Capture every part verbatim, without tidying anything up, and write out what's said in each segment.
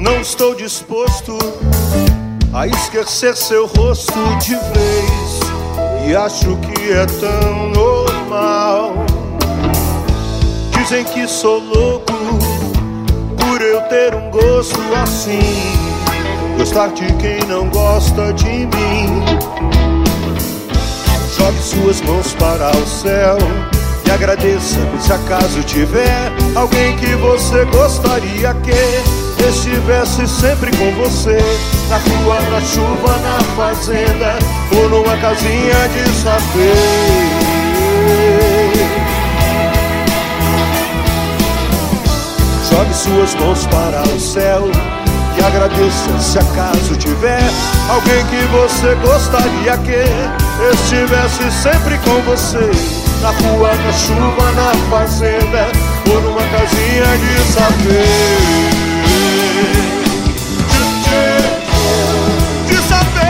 Não estou disposto a esquecer seu rosto de vez, e acho que é tão normal. Dizem que sou louco por eu ter um gosto assim, gostar de quem não gosta de mim. Jogue suas mãos para o céu e agradeça se acaso tiver alguém que você gostaria que estivesse sempre com você, na rua, na chuva, na fazenda ou numa casinha de saber. Jogue suas mãos para o céu e agradeça se acaso tiver alguém que você gostaria que estivesse sempre com você, na rua, na chuva, na fazenda ou numa casinha de saber. De saber.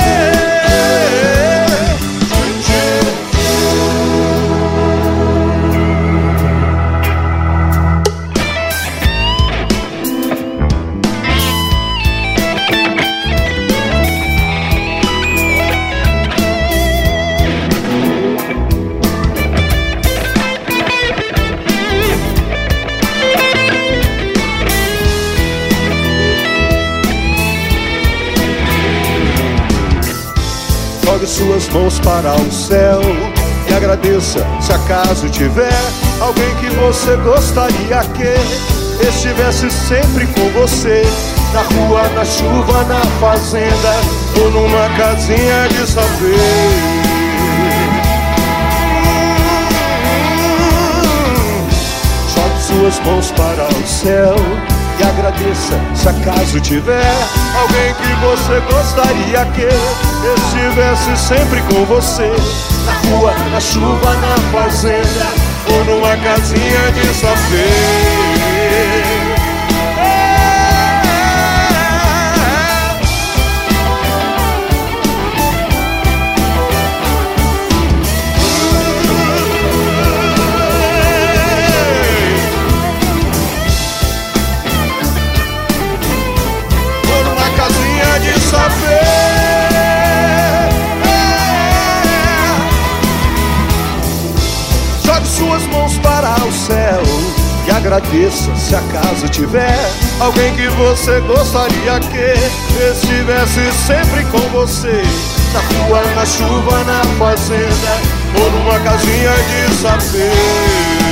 Jogue suas mãos para o céu e agradeça se acaso tiver alguém que você gostaria que estivesse sempre com você, na rua, na chuva, na fazenda ou numa casinha de saber. Jogue suas mãos para o céu e agradeça se acaso tiver alguém que você gostaria que estivesse sempre com você, na rua, na chuva, na fazenda ou numa casinha de saber. Jogue suas mãos para o céu e agradeça se acaso tiver alguém que você gostaria que estivesse sempre com você, na rua, na chuva, na fazenda ou numa casinha de saber.